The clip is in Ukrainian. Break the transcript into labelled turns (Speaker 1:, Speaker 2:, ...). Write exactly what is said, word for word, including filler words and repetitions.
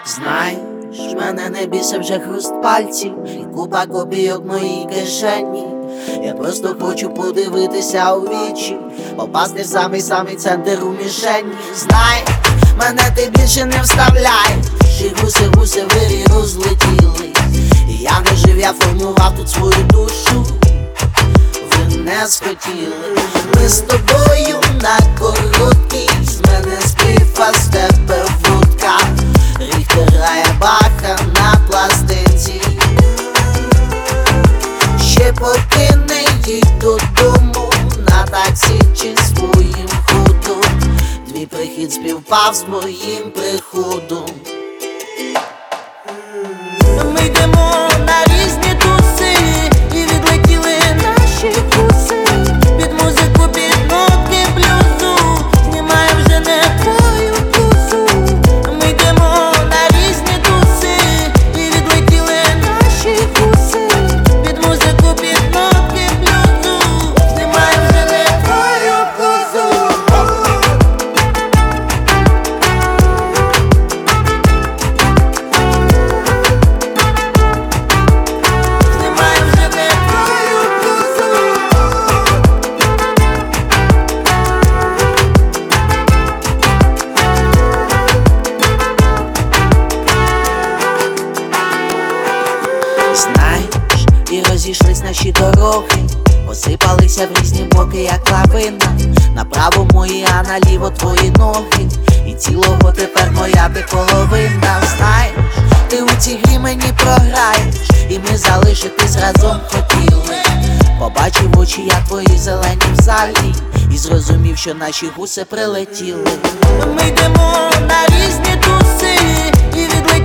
Speaker 1: Знаєш, мене не бісить вже хруст пальців і купа копійок в моїй кишені. Я просто хочу подивитися у вічі, попасти в самий-самий центр у мішені. Знай, мене ти більше не вставляй, і гуси-гуси вирі розлетіли. І я не жив, я формував тут свою душу. Ви не схотіли. Ми з тобою на короткій, з мене спіфа, з тебе вудка. Ріхтер грає Баха на пластинці. Ще поки не їдь додому, на таксі чи своїм ходом. Твій прихід співпав з моїм приходом.
Speaker 2: Ми йдемо на різні туси, і відлетіли наші вуси. Під музику, під нотки блюзу, знімає вже не твою кусу. Ми йдемо на різні туси, і відлетіли наші вуси. Під музику, під нотки блюзу, знімає вже не твою кусу.
Speaker 1: Знаєш, і розійшлись наші дороги, посипалися в різні боки, як лавина. Направо мої, а наліво твої ноги, і цілого тепер моя ти половина. Знаєш, ти у цій грі мені програєш, і ми залишитись разом хотіли. Побачив очі я твої зелені в залі, і зрозумів, що наші гуси прилетіли.
Speaker 2: Ми йдемо на різні туси, і відлетіли